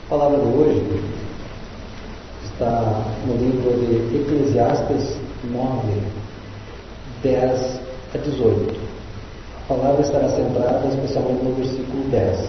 A palavra de hoje está no livro de Eclesiastes 9, 10 a 18. A palavra estará centrada especialmente no versículo 10.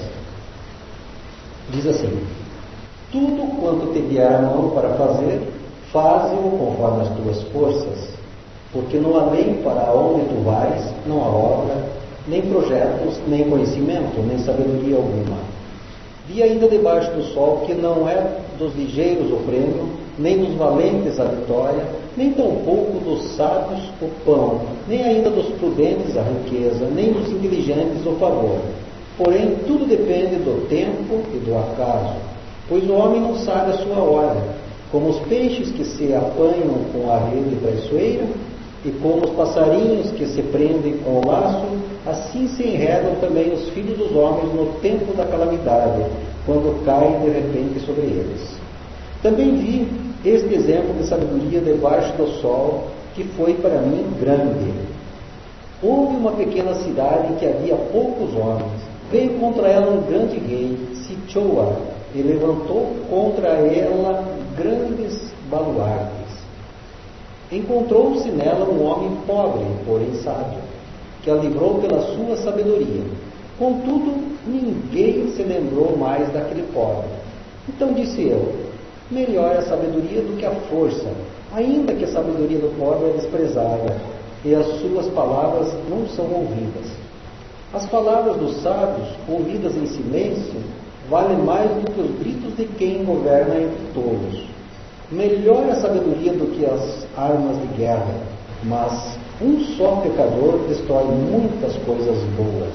Diz assim: tudo quanto te vier a mão para fazer, faze-o conforme as tuas forças, porque não há lei para onde tu vais, não há obra, nem projetos, nem conhecimento, nem sabedoria alguma. Vi ainda debaixo do sol que não é dos ligeiros o prêmio, nem dos valentes a vitória, nem tampouco dos sábios o pão, nem ainda dos prudentes a riqueza, nem dos inteligentes o favor. Porém, tudo depende do tempo e do acaso, pois o homem não sabe a sua hora, como os peixes que se apanham com a rede traiçoeira, e como os passarinhos que se prendem com o laço, assim se enredam também os filhos dos homens no tempo da calamidade, quando caem de repente sobre eles. Também vi este exemplo de sabedoria debaixo do sol, que foi para mim grande. Houve uma pequena cidade em que havia poucos homens. Veio contra ela um grande rei, sitiou-a, e levantou contra ela grandes baluartes. Encontrou-se nela um homem pobre, porém sábio, que a livrou pela sua sabedoria. Contudo, ninguém se lembrou mais daquele pobre. Então disse eu: melhor é a sabedoria do que a força, ainda que a sabedoria do pobre é desprezada, e as suas palavras não são ouvidas. As palavras dos sábios, ouvidas em silêncio, valem mais do que os gritos de quem governa entre tolos. Melhor é a sabedoria do que as armas de guerra, mas um só pecador destrói muitas coisas boas.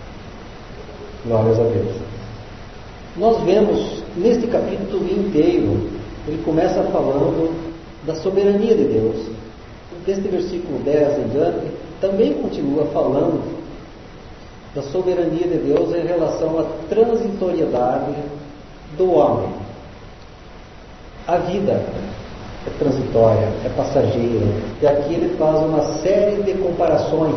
Glórias a Deus. Nós vemos neste capítulo inteiro, ele começa falando da soberania de Deus. Deste versículo 10 em diante, também continua falando da soberania de Deus em relação à transitoriedade do homem. A vida é transitória, é passageira, e aqui ele faz uma série de comparações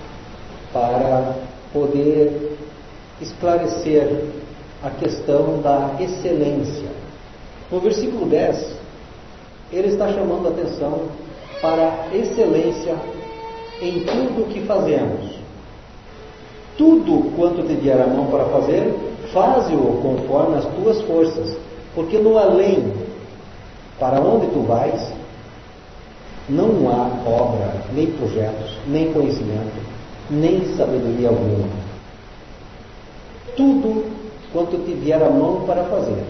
para poder esclarecer a questão da excelência. No versículo 10, ele está chamando a atenção para a excelência em tudo o que fazemos. Tudo quanto te vier a mão para fazer, faze-o conforme as tuas forças, porque no além, para onde tu vais, não há obra, nem projetos, nem conhecimento, nem sabedoria alguma. Tudo quanto te vier a mão para fazer.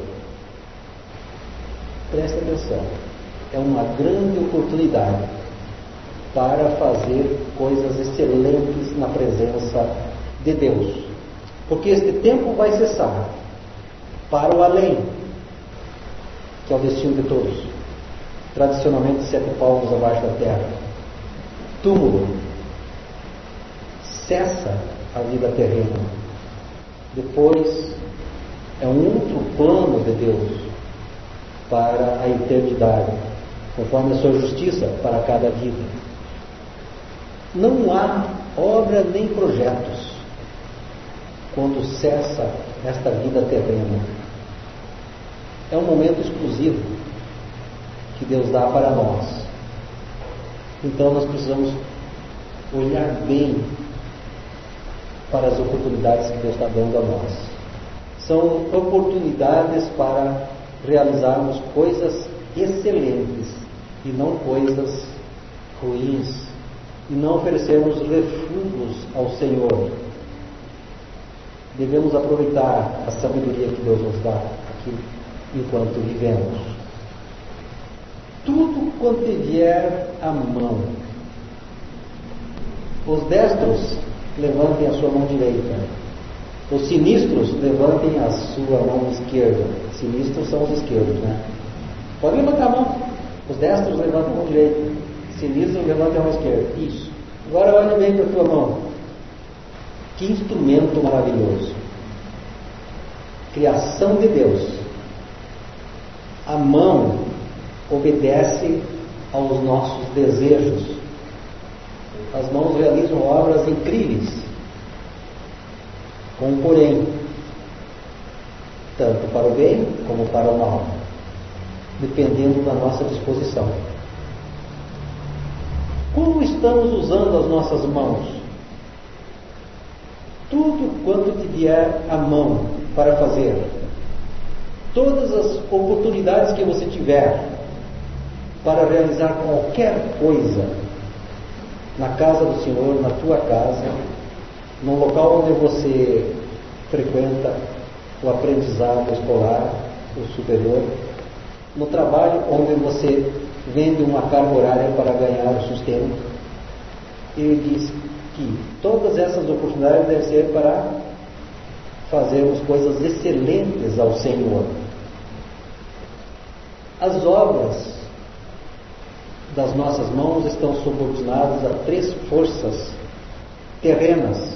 Preste atenção, é uma grande oportunidade para fazer coisas excelentes na presença de Deus, porque este tempo vai cessar para o além, que é o destino de todos. Tradicionalmente, 7 palmos abaixo da terra. Túmulo. Cessa a vida terrena. Depois, é um outro plano de Deus para a eternidade, conforme a sua justiça para cada vida. Não há obra nem projetos quando cessa esta vida terrena. É um momento exclusivo que Deus dá para nós. Então nós precisamos olhar bem para as oportunidades que Deus está dando a nós. São oportunidades para realizarmos coisas excelentes e não coisas ruins, e não oferecermos refúgios ao Senhor. Devemos aproveitar a sabedoria que Deus nos dá aqui enquanto vivemos. Tudo quanto vier à mão. Os destros levantem a sua mão direita. Os sinistros levantem a sua mão esquerda. Sinistros são os esquerdos, né? Pode levantar a mão. Os destros levantem a mão direita. Sinistros levantem a mão esquerda. Isso. Agora olhe bem para a tua mão. Que instrumento maravilhoso. Criação de Deus. A mão obedece aos nossos desejos. As mãos realizam obras incríveis. Com um porém. tanto para o bem como para o mal, dependendo da nossa disposição. Como estamos usando as nossas mãos? Tudo quanto te vier à mão para fazer, todas as oportunidades que você tiver para realizar qualquer coisa na casa do Senhor, na tua casa, no local onde você frequenta o aprendizado escolar, o superior, no trabalho onde você vende uma carga horária para ganhar o sustento. Ele diz que todas essas oportunidades devem ser para fazermos coisas excelentes ao Senhor. As obras das nossas mãos estão subordinadas a 3 forças terrenas,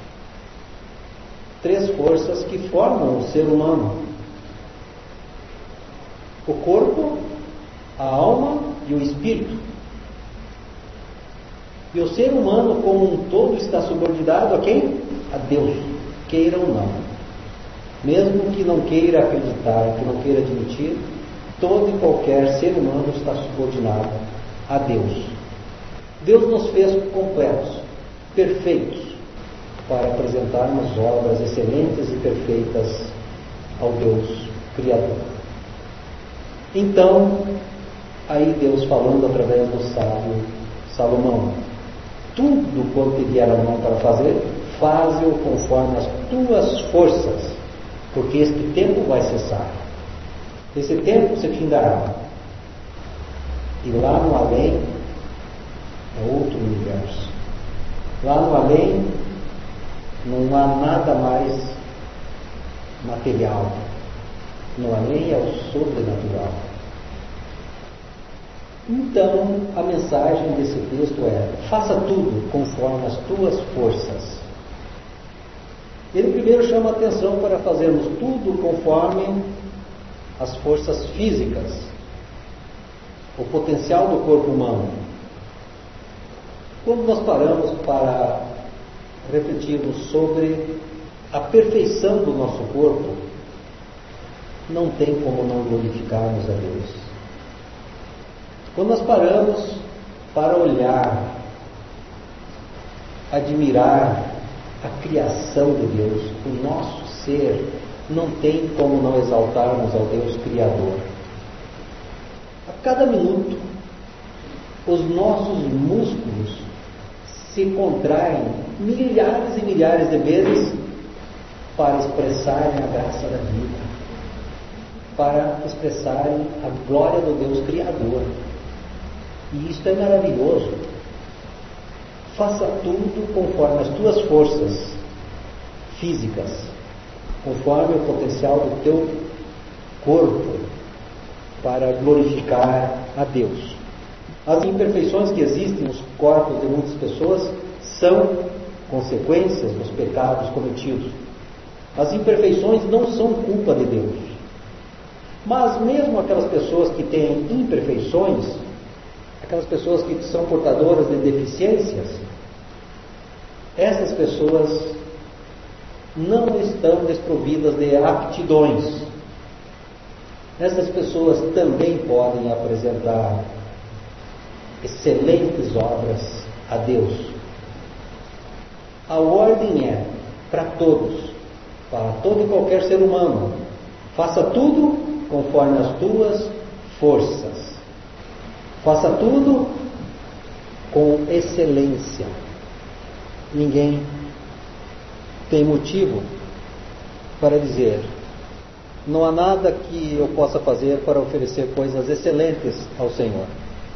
3 forças que formam o ser humano: o corpo, a alma e o espírito. E o ser humano como um todo está subordinado a quem? A Deus, queira ou não. Mesmo que não queira acreditar, que não queira admitir, todo e qualquer ser humano está subordinado a Deus. Deus nos fez completos, perfeitos, para apresentarmos obras excelentes e perfeitas ao Deus Criador. Então, aí Deus falando através do sábio Salomão: tudo quanto te vier a mão para fazer, faze-o conforme as tuas forças, porque este tempo vai cessar. Esse tempo se findará. E lá no além é outro universo. Lá no além não há nada mais material. No além é o sobrenatural. Então, a mensagem desse texto é: faça tudo conforme as tuas forças. Ele primeiro chama a atenção para fazermos tudo conforme as forças físicas, o potencial do corpo humano. Quando nós paramos para refletirmos sobre a perfeição do nosso corpo, não tem como não glorificarmos a Deus. Quando nós paramos para olhar, admirar a criação de Deus, o nosso ser, não tem como não exaltarmos ao Deus Criador. A cada minuto, os nossos músculos se contraem milhares e milhares de vezes para expressarem a graça da vida, para expressarem a glória do Deus Criador. E isto é maravilhoso. Faça tudo conforme as tuas forças físicas, conforme o potencial do teu corpo, para glorificar a Deus. As imperfeições que existem nos corpos de muitas pessoas são consequências dos pecados cometidos. As imperfeições não são culpa de Deus. Mas mesmo aquelas pessoas que têm imperfeições, aquelas pessoas que são portadoras de deficiências, essas pessoas não estão desprovidas de aptidões. Essas pessoas também podem apresentar excelentes obras a Deus. A ordem é para todos, para todo e qualquer ser humano: faça tudo conforme as tuas forças. Faça tudo com excelência. Ninguém tem motivo para dizer: não há nada que eu possa fazer para oferecer coisas excelentes ao Senhor.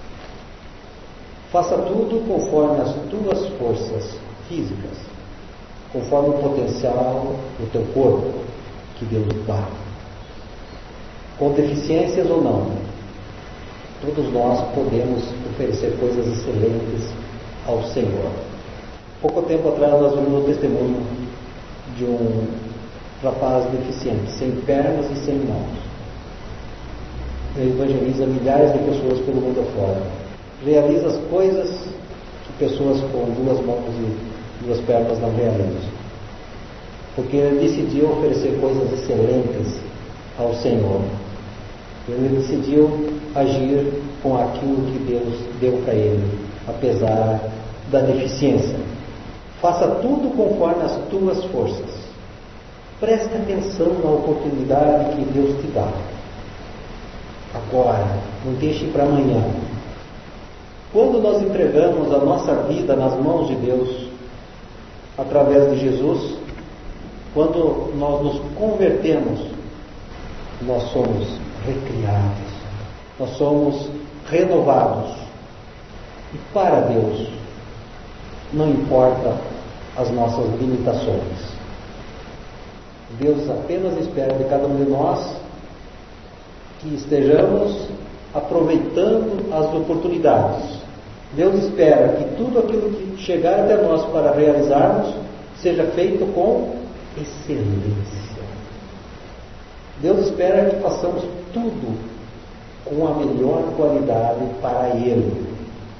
Faça tudo conforme as tuas forças físicas, conforme o potencial do teu corpo que Deus dá. Com deficiências ou não, todos nós podemos oferecer coisas excelentes ao Senhor. Pouco tempo atrás nós vimos o testemunho de um rapaz deficiente, sem pernas e sem mãos. Ele evangeliza milhares de pessoas pelo mundo afora. Realiza as coisas que pessoas com 2 mãos e 2 pernas não realizam. Porque ele decidiu oferecer coisas excelentes ao Senhor. Ele decidiu agir com aquilo que Deus deu para ele, apesar da deficiência. Faça tudo conforme as tuas forças. Preste atenção na oportunidade que Deus te dá. Agora, não deixe para amanhã. Quando nós entregamos a nossa vida nas mãos de Deus, através de Jesus, quando nós nos convertemos, nós somos recriados, nós somos renovados. E para Deus, não importa as nossas limitações. Deus apenas espera de cada um de nós que estejamos aproveitando as oportunidades. Deus espera que tudo aquilo que chegar até nós para realizarmos seja feito com excelência. Deus espera que façamos tudo com a melhor qualidade para Ele.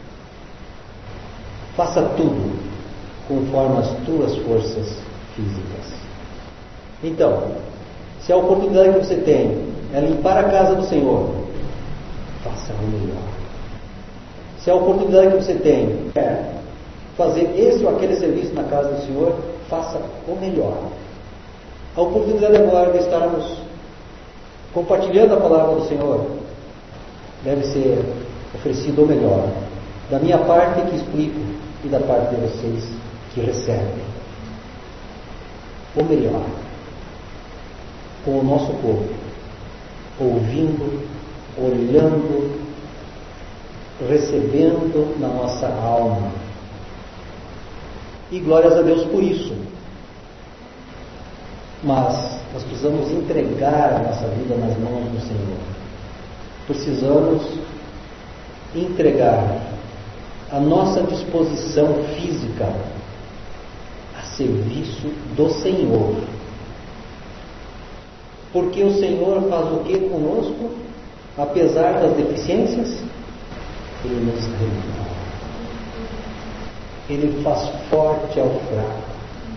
Faça tudo conforme as tuas forças físicas. Então, se a oportunidade que você tem é limpar a casa do Senhor, faça o melhor. Se a oportunidade que você tem é fazer esse ou aquele serviço na casa do Senhor, faça o melhor. A oportunidade agora de estarmos compartilhando a palavra do Senhor deve ser oferecido o melhor. Da minha parte que explico e da parte de vocês que recebem. O melhor. Com o nosso corpo, ouvindo, olhando, recebendo na nossa alma. E glórias a Deus por isso. Mas nós precisamos entregar a nossa vida nas mãos do Senhor. Precisamos entregar a nossa disposição física a serviço do Senhor. Porque o Senhor faz o que conosco? Apesar das deficiências, Ele nos renova. Ele faz forte ao fraco.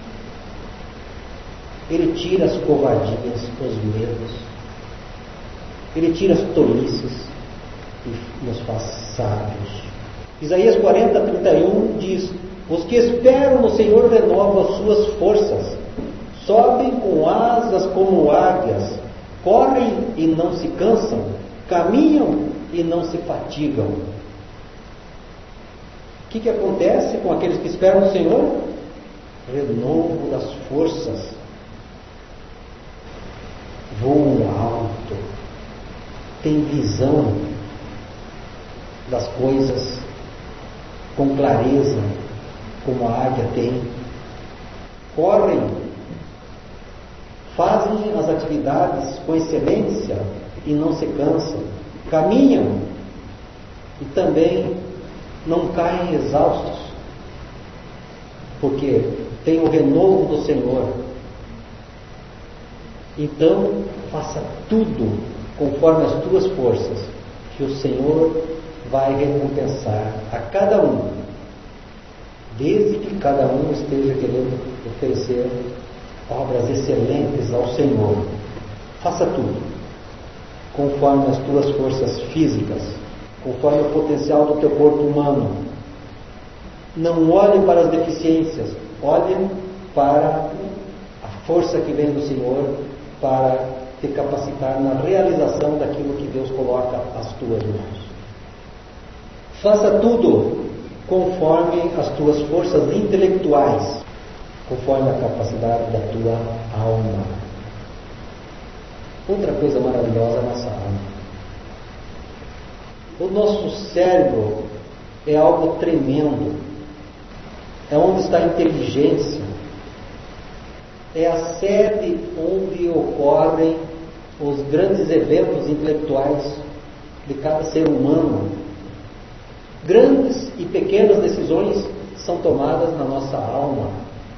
Ele tira as covardias, os medos. Ele tira as tolices e nos faz sábios. Isaías 40:31 diz: os que esperam no Senhor renovam as suas forças, sobem com asas como águias, correm e não se cansam, caminham e não se fatigam. O que acontece com aqueles que esperam no Senhor? Renovo das forças. Voam alto, tem visão das coisas com clareza, como a águia tem. Correm, fazem as atividades com excelência e não se cansam. Caminham e também não caem exaustos, porque tem o renovo do Senhor. Então, faça tudo conforme as tuas forças, que o Senhor vai recompensar a cada um, desde que cada um esteja querendo oferecer obras excelentes ao Senhor. Faça tudo conforme as tuas forças físicas, conforme o potencial do teu corpo humano. Não olhe para as deficiências, olhe para a força que vem do Senhor para te capacitar na realização daquilo que Deus coloca às tuas mãos. Faça tudo conforme as tuas forças intelectuais, conforme a capacidade da tua alma. Outra coisa maravilhosa é a nossa alma. O nosso cérebro é algo tremendo. É onde está a inteligência. É a sede onde ocorrem os grandes eventos intelectuais de cada ser humano. Grandes e pequenas decisões são tomadas na nossa alma.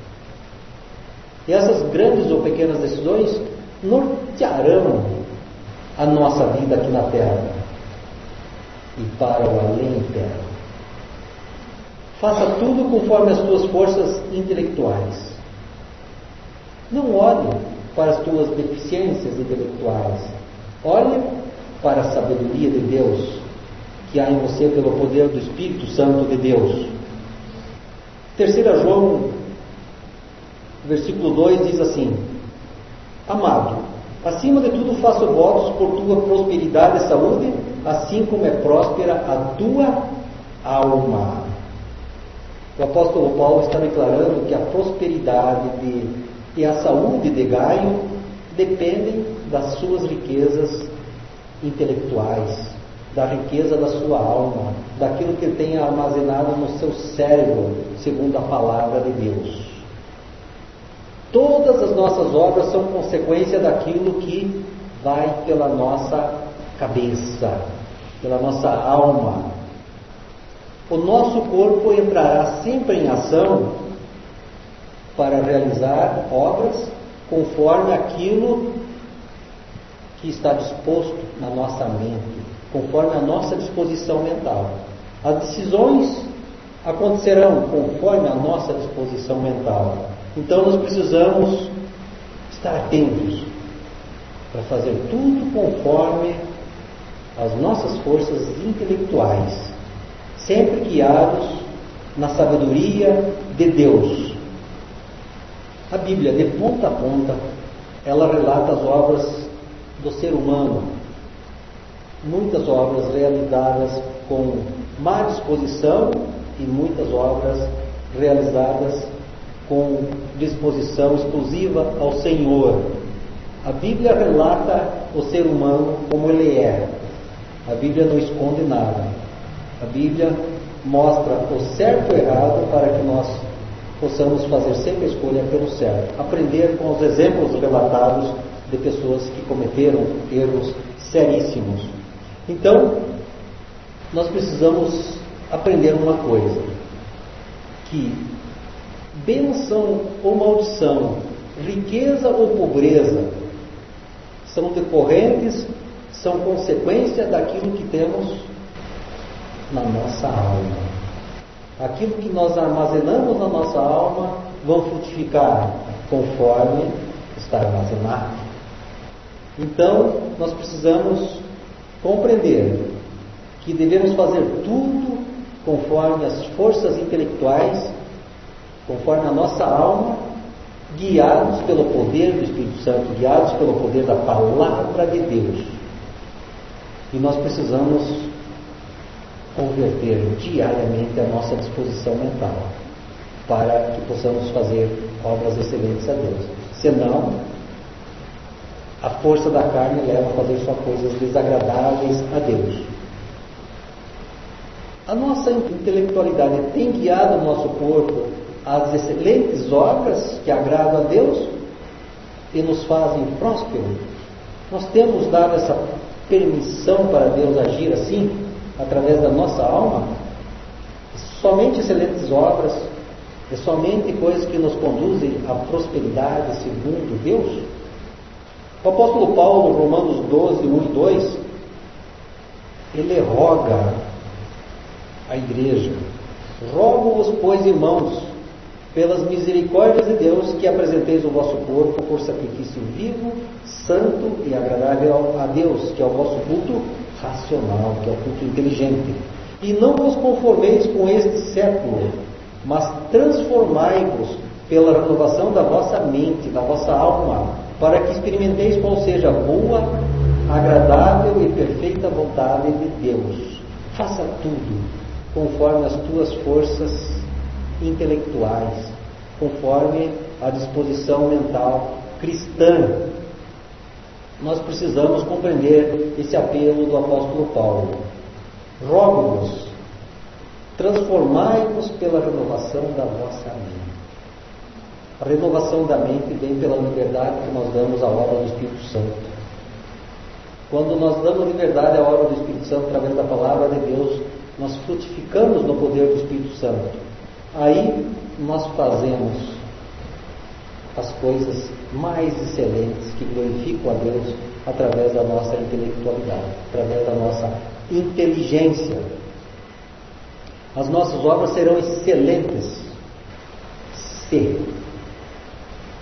E essas grandes ou pequenas decisões nortearão a nossa vida aqui na Terra e para o além-terra. Faça tudo conforme as tuas forças intelectuais. Não olhe para as tuas deficiências intelectuais. Olha para a sabedoria de Deus que há em você pelo poder do Espírito Santo de Deus. 3 João, versículo 2 diz assim: Amado, acima de tudo faço votos por tua prosperidade e saúde, assim como é próspera a tua alma. O apóstolo Paulo está declarando que a prosperidade e a saúde de Gaio dependem das suas riquezas intelectuais, da riqueza da sua alma, daquilo que ele tem armazenado no seu cérebro, segundo a palavra de Deus. Todas as nossas obras são consequência daquilo que vai pela nossa cabeça, pela nossa alma. O nosso corpo entrará sempre em ação para realizar obras conforme aquilo que está disposto na nossa mente, conforme a nossa disposição mental. As decisões acontecerão conforme a nossa disposição mental. Então nós precisamos estar atentos para fazer tudo conforme as nossas forças intelectuais, sempre guiados na sabedoria de Deus. A Bíblia, de ponta a ponta, ela relata as obras do ser humano. Muitas obras realizadas com má disposição e muitas obras realizadas com disposição exclusiva ao Senhor. A Bíblia relata o ser humano como ele é. A Bíblia não esconde nada. A Bíblia mostra o certo e o errado para que nós possamos fazer sempre a escolha pelo certo. Aprender com os exemplos relatados de pessoas que cometeram erros seríssimos. Então, nós precisamos aprender uma coisa, que bênção ou maldição, riqueza ou pobreza, são decorrentes, são consequência daquilo que temos na nossa alma. Aquilo que nós armazenamos na nossa alma vão frutificar conforme está armazenado. Então, nós precisamos compreender que devemos fazer tudo conforme as forças intelectuais, conforme a nossa alma, guiados pelo poder do Espírito Santo, guiados pelo poder da palavra de Deus. E nós precisamos converter diariamente a nossa disposição mental para que possamos fazer obras excelentes a Deus. Senão, a força da carne leva a fazer só coisas desagradáveis a Deus. A nossa intelectualidade tem guiado o nosso corpo às excelentes obras que agradam a Deus e nos fazem prósperos? Nós temos dado essa permissão para Deus agir assim, através da nossa alma? Somente excelentes obras, é somente coisas que nos conduzem à prosperidade segundo Deus? O apóstolo Paulo, Romanos 12, 1 e 2, ele roga à igreja: rogo-vos, pois, irmãos, pelas misericórdias de Deus, que apresenteis o vosso corpo por sacrifício vivo, santo e agradável a Deus, que é o vosso culto racional, que é o culto inteligente. E não vos conformeis com este século, mas transformai-vos pela renovação da vossa mente, da vossa alma, para que experimenteis qual seja a boa, agradável e perfeita vontade de Deus. Faça tudo conforme as tuas forças intelectuais, conforme a disposição mental cristã. Nós precisamos compreender esse apelo do apóstolo Paulo. Rogo-vos, transformai-vos pela renovação da vossa mente. A renovação da mente vem pela liberdade que nós damos à obra do Espírito Santo. Quando nós damos liberdade à obra do Espírito Santo através da palavra de Deus, nós frutificamos no poder do Espírito Santo. Aí nós fazemos as coisas mais excelentes que glorificam a Deus através da nossa intelectualidade, através da nossa inteligência. As nossas obras serão excelentes se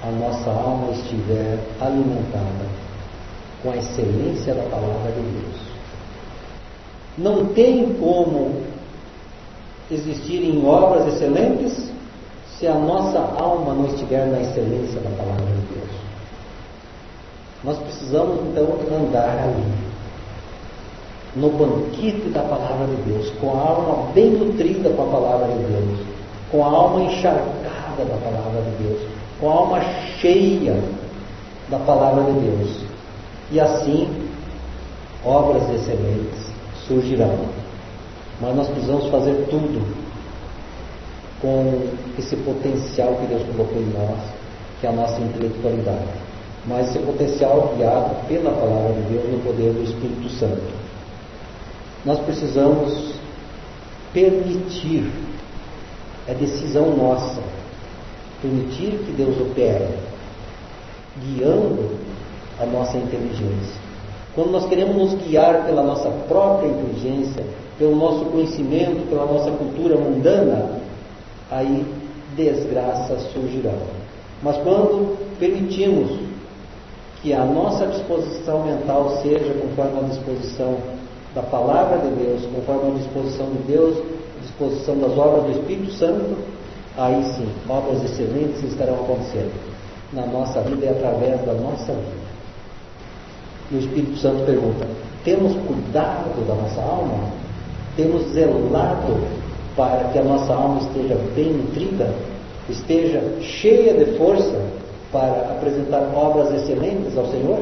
a nossa alma estiver alimentada com a excelência da palavra de Deus. Não tem como existirem obras excelentes se a nossa alma não estiver na excelência da palavra de Deus. Nós precisamos então andar ali, no banquete da palavra de Deus, com a alma bem nutrida com a palavra de Deus, com a alma encharcada da palavra de Deus, com a alma cheia da palavra de Deus. E assim, obras excelentes surgirão. Mas nós precisamos fazer tudo com esse potencial que Deus colocou em nós, que é a nossa intelectualidade. Mas esse potencial guiado pela palavra de Deus no poder do Espírito Santo. Nós precisamos permitir, é decisão nossa, permitir que Deus opere, guiando a nossa inteligência. Quando nós queremos nos guiar pela nossa própria inteligência, pelo nosso conhecimento, pela nossa cultura mundana, aí desgraças surgirão. Mas quando permitimos que a nossa disposição mental seja conforme a disposição da palavra de Deus, conforme a disposição de Deus, a disposição das obras do Espírito Santo, aí sim, obras excelentes estarão acontecendo na nossa vida e através da nossa vida. E o Espírito Santo pergunta: temos cuidado da nossa alma? Temos zelado para que a nossa alma esteja bem nutrida, esteja cheia de força para apresentar obras excelentes ao Senhor?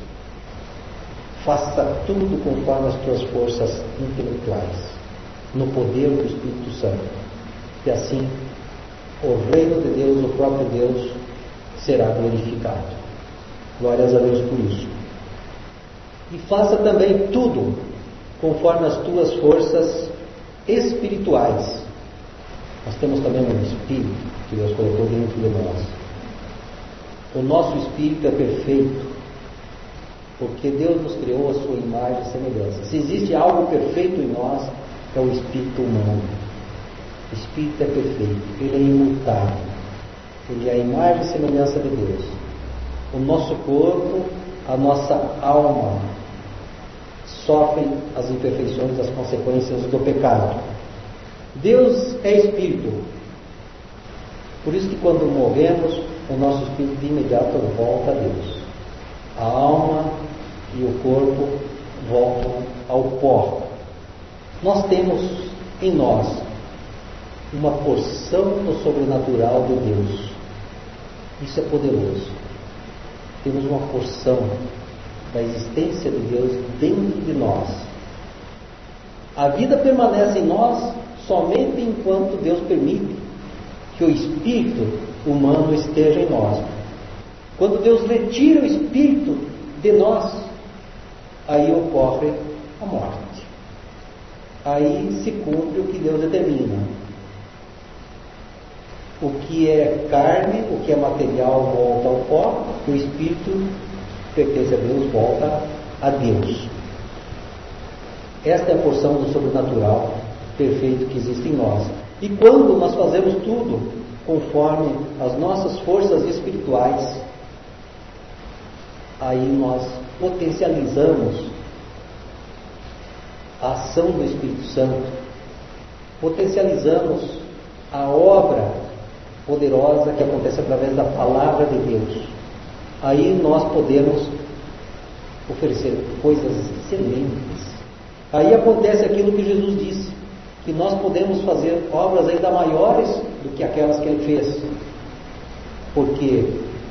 Faça tudo conforme as tuas forças intelectuais, no poder do Espírito Santo. E assim, o reino de Deus, o próprio Deus, será glorificado. Glórias a Deus por isso. E faça também tudo conforme as tuas forças espirituais. Nós temos também um Espírito que Deus colocou dentro de nós. O nosso Espírito é perfeito, porque Deus nos criou a sua imagem e semelhança. Se existe algo perfeito em nós, é o Espírito humano. O Espírito é perfeito, ele é imutável, ele é a imagem e semelhança de Deus. O nosso corpo, a nossa alma, sofrem as imperfeições, as consequências do pecado. Deus é Espírito. Por isso que quando morremos, o nosso Espírito de imediato volta a Deus. A alma e o corpo voltam ao pó. Nós temos em nós uma porção do sobrenatural de Deus. Isso é poderoso. Temos uma porção da existência de Deus dentro de nós. A vida permanece em nós somente enquanto Deus permite que o espírito humano esteja em nós. Quando Deus retira o espírito de nós, aí ocorre a morte. Aí se cumpre o que Deus determina. O que é carne, o que é material volta ao pó, o espírito pertence a Deus, volta a Deus. Esta é a porção do sobrenatural perfeito que existe em nós. E quando nós fazemos tudo conforme as nossas forças espirituais, aí nós potencializamos a ação do Espírito Santo, potencializamos a obra poderosa que acontece através da palavra de Deus. Aí nós podemos oferecer coisas excelentes. Aí acontece aquilo que Jesus disse, que nós podemos fazer obras ainda maiores do que aquelas que Ele fez, porque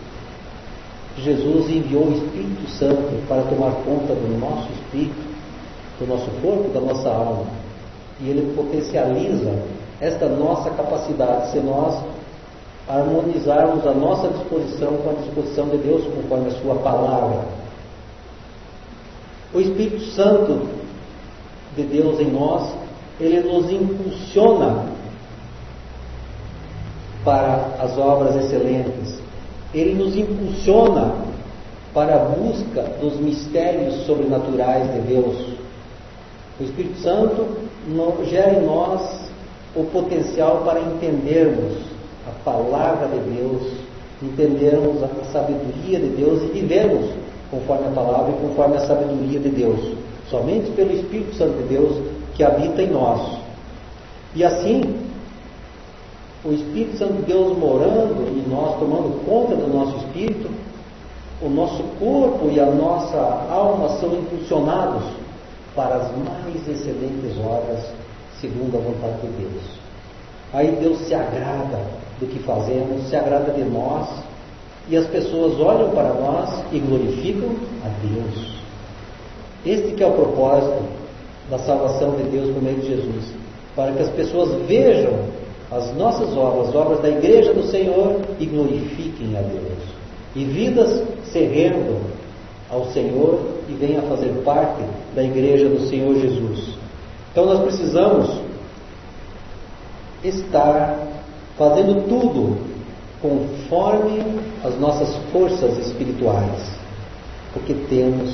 Jesus enviou o Espírito Santo para tomar conta do nosso espírito, do nosso corpo, da nossa alma, e Ele potencializa esta nossa capacidade se nós harmonizarmos a nossa disposição com a disposição de Deus, conforme a sua palavra. O Espírito Santo de Deus em nós, ele nos impulsiona para as obras excelentes. Ele nos impulsiona para a busca dos mistérios sobrenaturais de Deus. O Espírito Santo gera em nós o potencial para entendermos a palavra de Deus entendermos a sabedoria de Deus e vivermos conforme a palavra e conforme a sabedoria de Deus, somente pelo Espírito Santo de Deus que habita em nós. E assim, o Espírito Santo de Deus morando em nós, tomando conta do nosso espírito, o nosso corpo e a nossa alma são impulsionados para as mais excelentes obras, segundo a vontade de Deus. Aí Deus se agrada do que fazemos, se agrada de nós, e as pessoas olham para nós e glorificam a Deus. Este que é o propósito da salvação de Deus por meio de Jesus, para que as pessoas vejam as nossas obras, as obras da igreja do Senhor, e glorifiquem a Deus. E vidas se rendam ao Senhor e venham a fazer parte da igreja do Senhor Jesus. Então nós precisamos estar fazendo tudo conforme as nossas forças espirituais, porque temos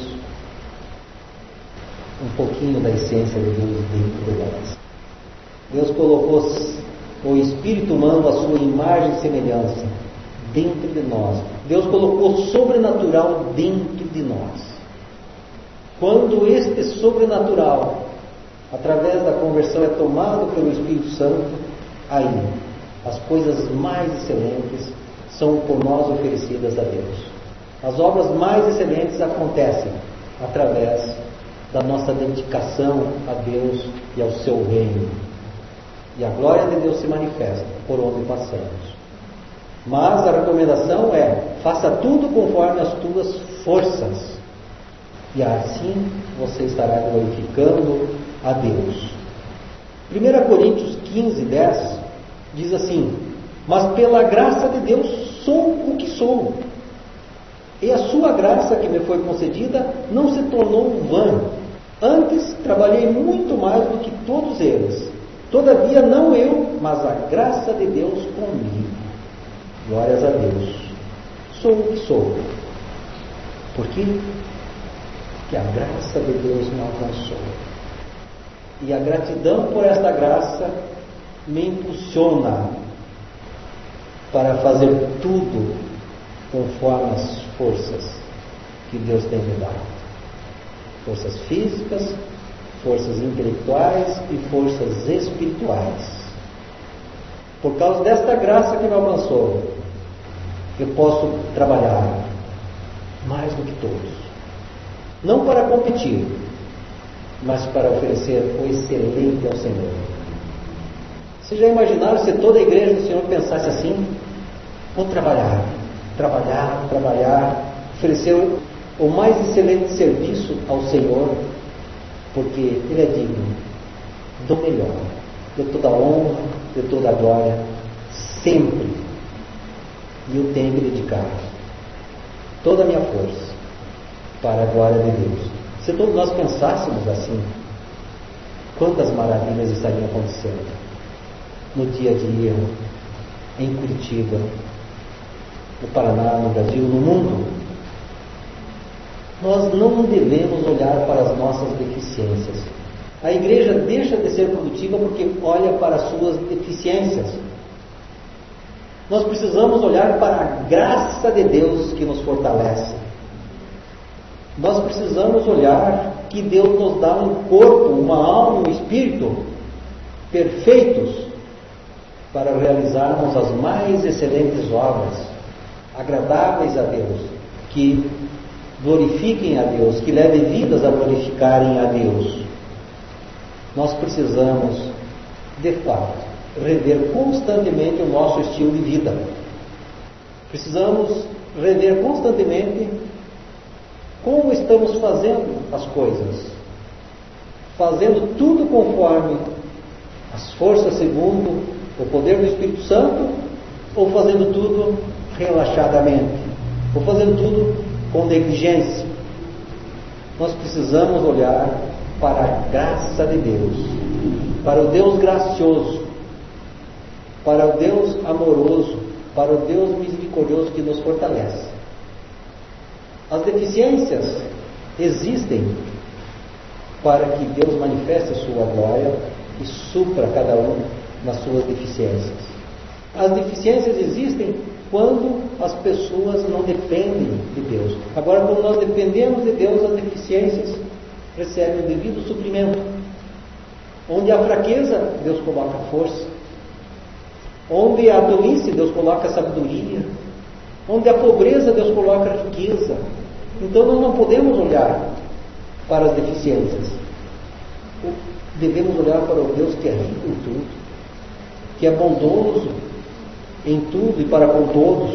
um pouquinho da essência de Deus dentro de nós. Deus colocou o espírito humano à sua imagem e semelhança dentro de nós. Deus colocou o sobrenatural dentro de nós. Quando este sobrenatural, através da conversão, é tomado pelo Espírito Santo, aí as coisas mais excelentes são por nós oferecidas a Deus. As obras mais excelentes acontecem através da nossa dedicação a Deus e ao seu reino. E a glória de Deus se manifesta por onde passamos. Mas a recomendação é: faça tudo conforme as tuas forças, e assim você estará glorificando a Deus. 1 Coríntios 15, 10 diz assim: mas pela graça de Deus sou o que sou, e a sua graça que me foi concedida não se tornou vã. Antes trabalhei muito mais do que todos eles. Todavia não eu, mas a graça de Deus comigo. Glórias a Deus. Sou o que sou. Por quê? Porque a graça de Deus me alcançou. E a gratidão por esta graça me impulsiona para fazer tudo conforme as forças que Deus tem me dado. Forças físicas, forças intelectuais e forças espirituais. Por causa desta graça que me alcançou, eu posso trabalhar mais do que todos. Não para competir, mas para oferecer o excelente ao Senhor. Vocês já imaginaram se toda a igreja do Senhor pensasse assim? Vou trabalhar, oferecer o mais excelente serviço ao Senhor, porque Ele é digno do melhor, de toda a honra, de toda a glória, sempre. E eu tenho que dedicar toda a minha força para a glória de Deus. Se todos nós pensássemos assim, quantas maravilhas estariam acontecendo no dia a dia, em Curitiba, no Paraná, no Brasil, no mundo. Nós não devemos olhar para as nossas deficiências. A igreja deixa de ser produtiva porque olha para as suas deficiências. Nós precisamos olhar para a graça de Deus que nos fortalece. Nós precisamos olhar que Deus nos dá um corpo, uma alma, um espírito perfeitos para realizarmos as mais excelentes obras, agradáveis a Deus, que glorifiquem a Deus, que levem vidas a glorificarem a Deus. Nós precisamos, de fato, rever constantemente o nosso estilo de vida. Precisamos rever constantemente como estamos fazendo as coisas. Fazendo tudo conforme as forças segundo o poder do Espírito Santo, ou fazendo tudo relaxadamente, ou fazendo tudo com negligência. Nós precisamos olhar para a graça de Deus, para o Deus gracioso, para o Deus amoroso, para o Deus misericordioso que nos fortalece. As deficiências existem para que Deus manifeste a sua glória e supra cada um nas suas deficiências. As deficiências existem quando as pessoas não dependem de Deus. Agora, quando nós dependemos de Deus, as deficiências recebem o devido suprimento. Onde há fraqueza, Deus coloca força. Onde há tolice, Deus coloca sabedoria. Onde há pobreza, Deus coloca riqueza. Então nós não podemos olhar para as deficiências. Devemos olhar para o Deus que é rico em tudo, que é bondoso em tudo e para com todos.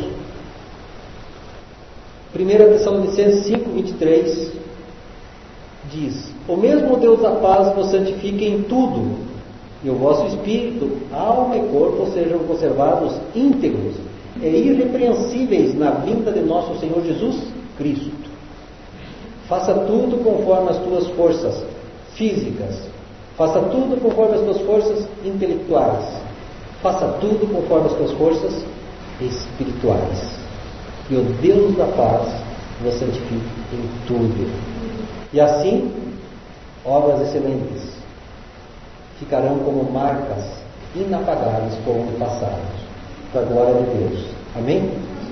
1 Tessalonicenses 5:23 diz: o mesmo Deus da paz vos santifique em tudo, e o vosso espírito, alma e corpo sejam conservados íntegros e irrepreensíveis na vinda de nosso Senhor Jesus Cristo. Faça tudo conforme as tuas forças físicas, faça tudo conforme as tuas forças intelectuais, faça tudo conforme as tuas forças espirituais. E o Deus da paz vos santifique em tudo. E assim, obras excelentes ficarão como marcas inapagáveis por onde passarmos, para a glória de Deus. Amém?